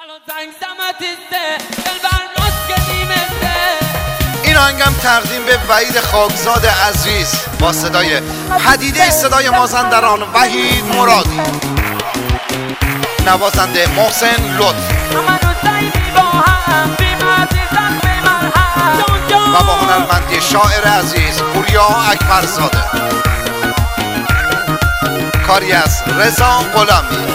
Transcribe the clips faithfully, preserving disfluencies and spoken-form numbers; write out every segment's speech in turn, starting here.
این آهنگم تقدیم به وحید خاکزاد عزیز با صدای پدیده صدای مازندران وحید مرادی، نوازنده محسن لطف و با هنرمندی شاعر عزیز پوریا اکبرزاده، کاری از رضا غلامی.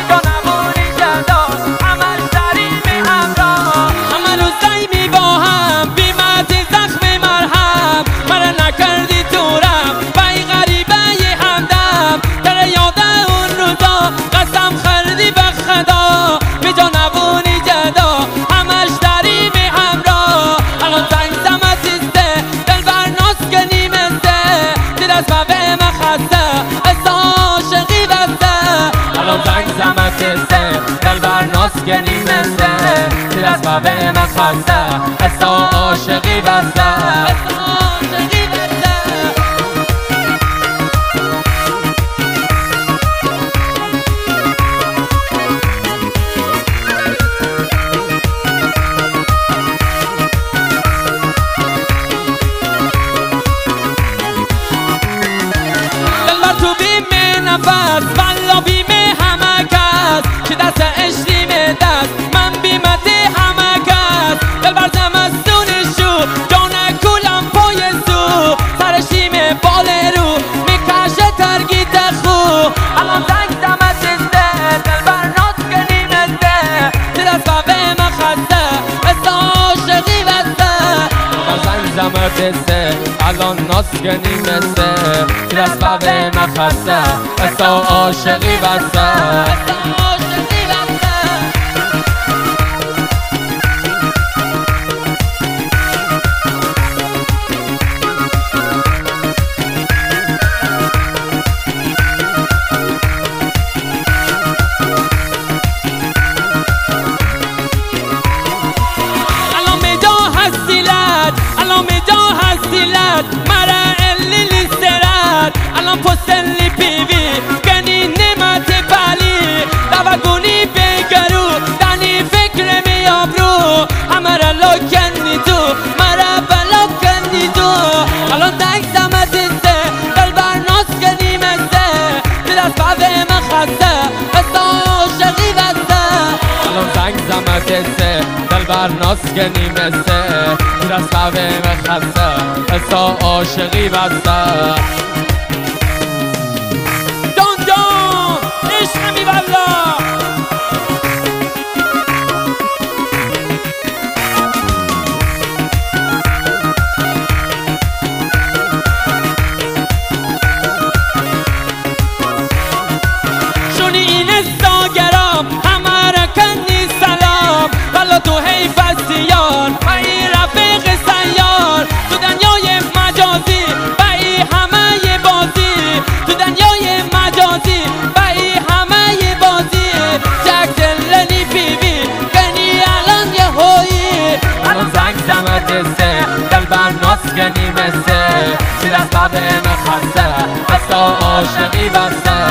گنی مسته تیر از بابه من خواسته استا عاشقی بسته دل بر تو بیم نفس والا بیم همه کس که دست اشتی دست من بیمت همه کس دل بر زمستون شو جانه کولم پای سو سر شیم بال رو میکشه ترگیت خو الان زنگ زمت سته دل بر ناز گنیمته دل از بابه من خسته مثل عاشقی بسته الان زنگ زمت سته الان ناز گنیمته دل از بابه من خسته مثل عاشقی بسته مرا الی لیسترات الان پستلی پیوی کنی نمت بالی دوگونی بگرو دانی فکر می آبرو همرا لکنی تو مرا بلا کنی تو الان دنگ زمت سته دل بر ناز کنی مسته دل از بابه من خسته بستا عاشقی بسته الان دنگ زمت سته دل بر ناز کنی مسته دل از بابه من خسته بستا عاشقی بسته دون دون عشق می والا شونی این استاگرام همه را کنی سلام والا تو حیف است یار من این رفیق سیار تو دنیای مجازی و ای همه بازی تو دنیای مجازی و ای همه بازی جک دلنی پیوی کنی الان یه هایی الان زنگ زمت سته دل بر ناز کنی مسته چی دست بابه من خسته بستا عاشقی بسته